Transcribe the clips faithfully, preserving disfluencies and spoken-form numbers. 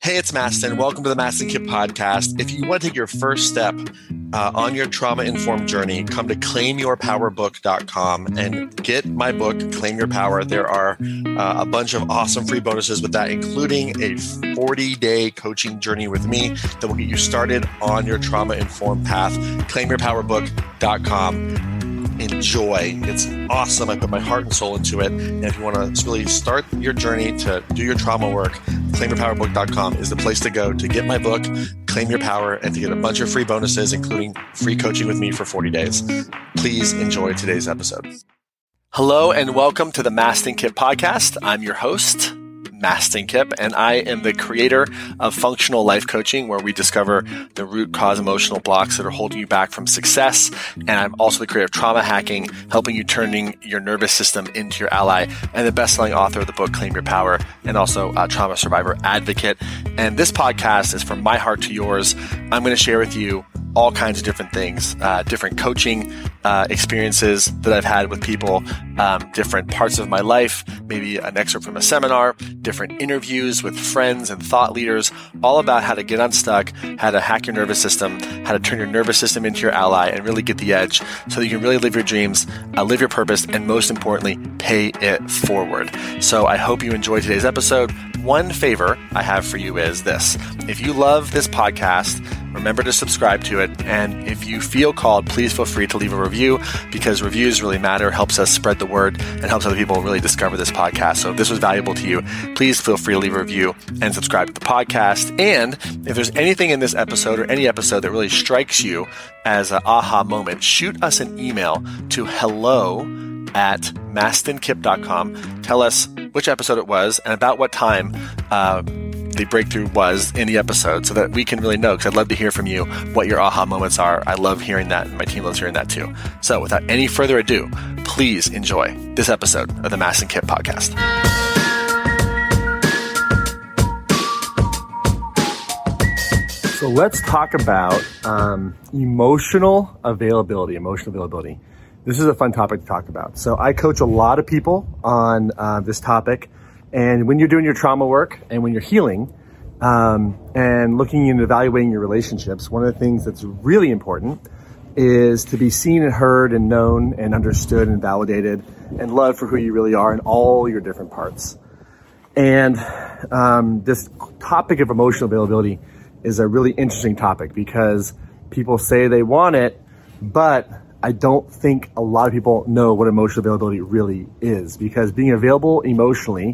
Hey, it's Mastin. Welcome to the Mastin Kit podcast. If you want to take your first step uh, on your trauma-informed journey, come to claim your power book dot com and get my book, Claim Your Power. There are uh, a bunch of awesome free bonuses with that, including a forty-day coaching journey with me that will get you started on your trauma-informed path. claim your power book dot com. Enjoy. It's awesome. I put my heart and soul into it. And if you want to really start your journey to do your trauma work, claim your power book dot com is the place to go to get my book, Claim Your Power, and to get a bunch of free bonuses, including free coaching with me for forty days. Please enjoy today's episode. Hello and welcome to the Mastin Kit podcast. I'm your host, Mastin Kip, and I am the creator of Functional Life Coaching, where we discover the root cause emotional blocks that are holding you back from success. And I'm also the creator of Trauma Hacking, helping you turning your nervous system into your ally, and the best-selling author of the book, Claim Your Power, and also a trauma survivor advocate. And this podcast is from my heart to yours. I'm going to share with you all kinds of different things, uh, different coaching uh, experiences that I've had with people, um, different parts of my life, maybe an excerpt from a seminar, different interviews with friends and thought leaders, all about how to get unstuck, how to hack your nervous system, how to turn your nervous system into your ally and really get the edge so that you can really live your dreams, uh, live your purpose, and most importantly, pay it forward. So I hope you enjoyed today's episode. One favor I have for you is this. If you love this podcast, remember to subscribe to it. And if you feel called, please feel free to leave a review, because reviews really matter, helps us spread the word, and helps other people really discover this podcast. So if this was valuable to you, please feel free to leave a review and subscribe to the podcast. And if there's anything in this episode or any episode that really strikes you as an aha moment, shoot us an email to hello at mastin kip dot com. Tell us which episode it was and about what time uh, the breakthrough was in the episode, so that we can really know, because I'd love to hear from you what your aha moments are. I love hearing that, and my team loves hearing that too. So without any further ado, please enjoy this episode of the Mastin Kit podcast. So let's talk about um, emotional availability, emotional availability. This is a fun topic to talk about. So I coach a lot of people on uh, this topic. And when you're doing your trauma work and when you're healing um, and looking and evaluating your relationships, one of the things that's really important is to be seen and heard and known and understood and validated and loved for who you really are in all your different parts. And um, this topic of emotional availability is a really interesting topic, because people say they want it, but I don't think a lot of people know what emotional availability really is, because being available emotionally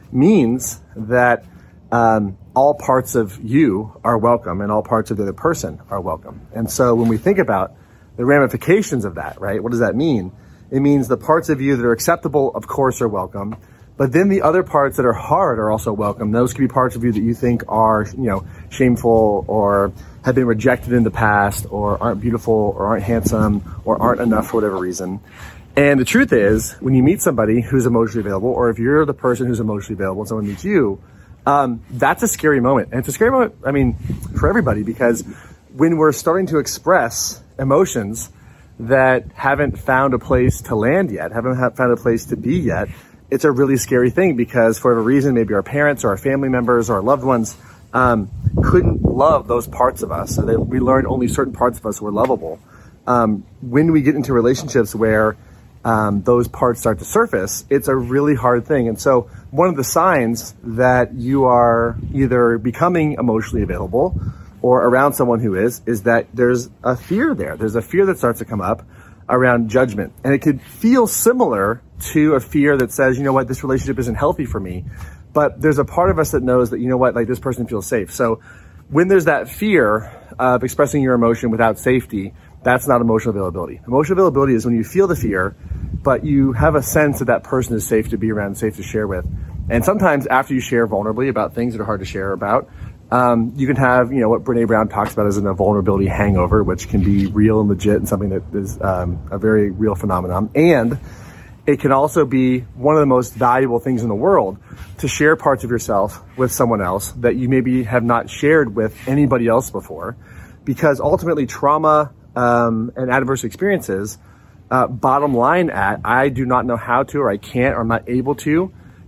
means that um, all parts of you are welcome and all parts of the other person are welcome. And so when we think about the ramifications of that, right, what does that mean? It means the parts of you that are acceptable, of course, are welcome. But then the other parts that are hard are also welcome. Those could be parts of you that you think are, you know, shameful or have been rejected in the past or aren't beautiful or aren't handsome or aren't enough for whatever reason. And the truth is, when you meet somebody who's emotionally available, or if you're the person who's emotionally available and someone meets you, um, that's a scary moment. And it's a scary moment, I mean, for everybody, because when we're starting to express emotions that haven't found a place to land yet, haven't found a place to be yet, it's a really scary thing, because for whatever reason, maybe our parents or our family members or our loved ones um, couldn't love those parts of us. So they, we learned only certain parts of us were lovable. Um, when we get into relationships where um, those parts start to surface, it's a really hard thing. And so one of the signs that you are either becoming emotionally available or around someone who is, is that there's a fear there. There's a fear that starts to come up around judgment. And it could feel similar to a fear that says, you know what, this relationship isn't healthy for me. But there's a part of us that knows that, you know what, like this person feels safe. So when there's that fear of expressing your emotion without safety, that's not emotional availability. Emotional availability is when you feel the fear, but you have a sense that that person is safe to be around, safe to share with. And sometimes after you share vulnerably about things that are hard to share about, Um, you can have, you know, what Brene Brown talks about as a vulnerability hangover, which can be real and legit and something that is um, a very real phenomenon. And it can also be one of the most valuable things in the world to share parts of yourself with someone else that you maybe have not shared with anybody else before, because ultimately trauma um, and adverse experiences, uh, bottom line at, I do not know how to, or I can't, or I'm not able to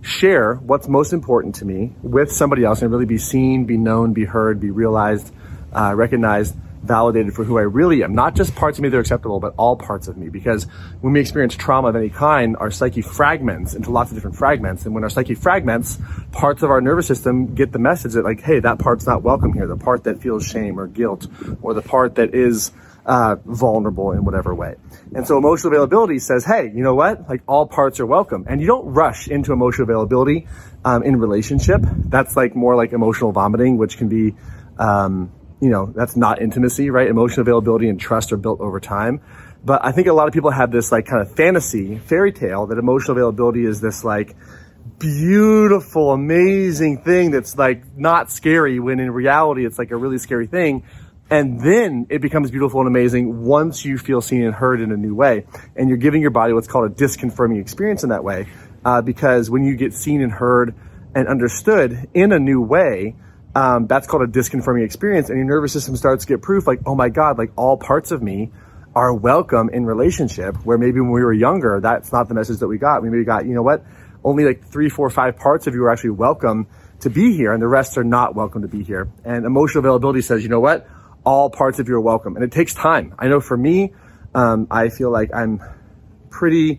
share what's most important to me with somebody else and really be seen, be known, be heard, be realized, uh, recognized, validated for who I really am. Not just parts of me that are acceptable, but all parts of me. Because when we experience trauma of any kind, our psyche fragments into lots of different fragments. And when our psyche fragments, parts of our nervous system get the message that like, hey, that part's not welcome here. The part that feels shame or guilt, or the part that is uh, vulnerable in whatever way. And so emotional availability says, hey, you know what? Like all parts are welcome. And you don't rush into emotional availability um, in relationship. That's like more like emotional vomiting, which can be, um, you know, that's not intimacy, right? Emotional availability and trust are built over time. But I think a lot of people have this like kind of fantasy fairy tale that emotional availability is this like beautiful, amazing thing that's like not scary, when in reality it's like a really scary thing. And then it becomes beautiful and amazing once you feel seen and heard in a new way. And you're giving your body what's called a disconfirming experience in that way. Uh, because when you get seen and heard and understood in a new way, Um, that's called a disconfirming experience, and your nervous system starts to get proof like, oh my God, like all parts of me are welcome in relationship, where maybe when we were younger, that's not the message that we got. We maybe got, you know what, only like three, four, five parts of you are actually welcome to be here, and the rest are not welcome to be here. And emotional availability says, you know what, all parts of you are welcome. And it takes time. I know for me, um, I feel like I'm pretty,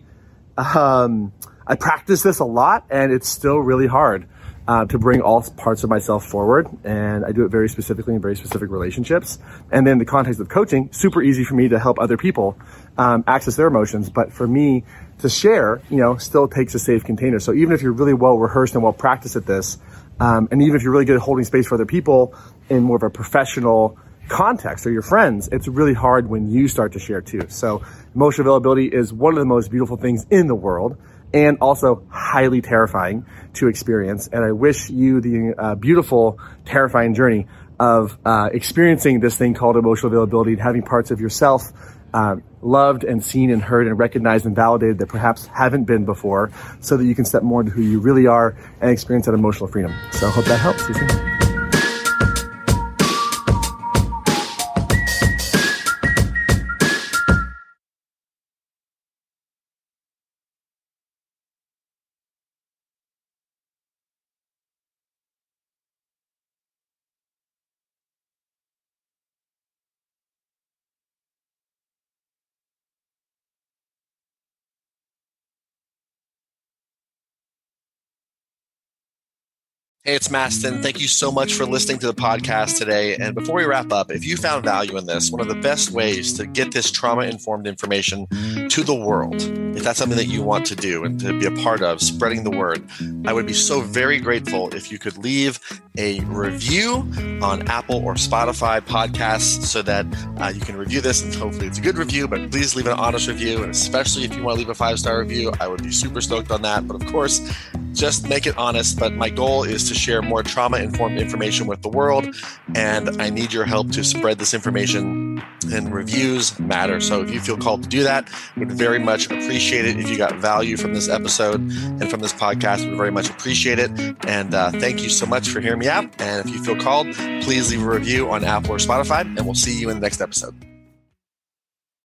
um, I practice this a lot, and it's still really hard. Uh, to bring all parts of myself forward. And I do it very specifically in very specific relationships. And then the context of coaching, super easy for me to help other people um, access their emotions. But for me to share, you know, still takes a safe container. So even if you're really well rehearsed and well practiced at this, um, and even if you're really good at holding space for other people in more of a professional context or your friends, it's really hard when you start to share too. So emotional availability is one of the most beautiful things in the world, and also highly terrifying to experience. And I wish you the uh, beautiful, terrifying journey of uh, experiencing this thing called emotional availability and having parts of yourself uh, loved and seen and heard and recognized and validated that perhaps haven't been before, so that you can step more into who you really are and experience that emotional freedom. So I hope that helps. See you soon. Hey, it's Mastin. Thank you so much for listening to the podcast today. And before we wrap up, if you found value in this, one of the best ways to get this trauma-informed information to the world, if that's something that you want to do and to be a part of, spreading the word, I would be so very grateful if you could leave a review on Apple or Spotify podcasts so that uh, you can review this, and hopefully it's a good review, but please leave an honest review. And especially if you want to leave a five-star review, I would be super stoked on that. But of course, just make it honest. But my goal is to share more trauma-informed information with the world, and I need your help to spread this information, and reviews matter. So if you feel called to do that, would very much appreciate it. If you got value from this episode and from this podcast, would very much appreciate it. And uh, thank you so much for hearing me out. And if you feel called, please leave a review on Apple or Spotify, and we'll see you in the next episode.